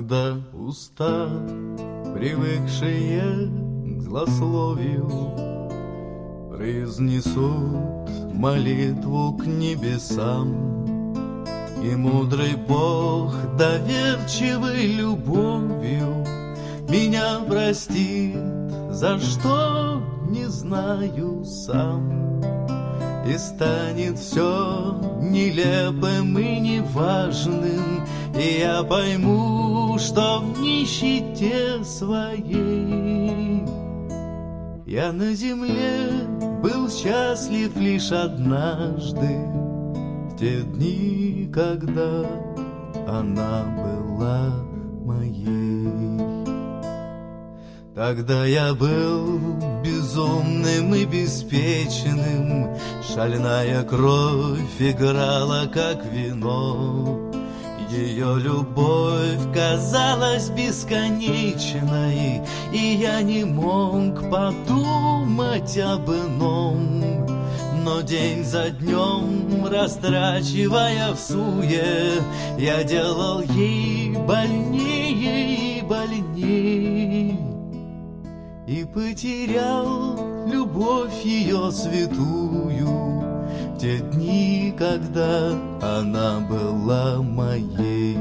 Когда уста, привыкшие к злословию, произнесут молитву к небесам, и мудрый Бог, доверчивый любовью, меня простит, за что не знаю сам, и станет все нелепым и неважным, и я пойму, что в нищете своей я на земле был счастлив лишь однажды, в те дни, когда она была моей. Тогда я был безумным и беспечным, шальная кровь играла, как вино. Ее любовь казалась бесконечной, и я не мог подумать об ином. Но день за днем, растрачивая всуе, я делал ей больнее и больней, и потерял любовь ее святую в те дни, когда она была моей.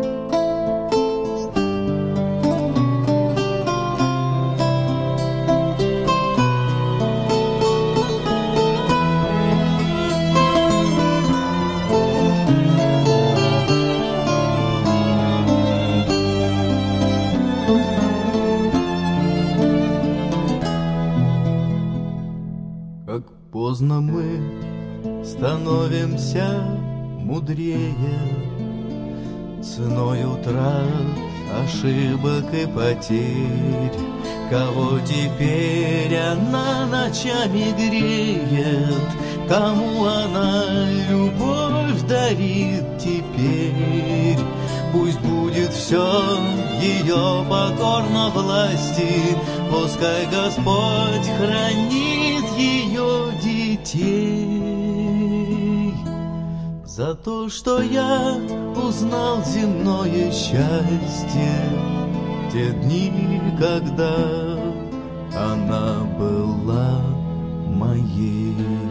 Как поздно мы становимся мудрее ценой утрат, ошибок и потерь. Кого теперь она ночами греет, кому она любовь дарит теперь. Пусть будет все ее покорно власти, пускай Господь хранит ее детей. За то, что я узнал земное счастье, те дни, когда она была моей.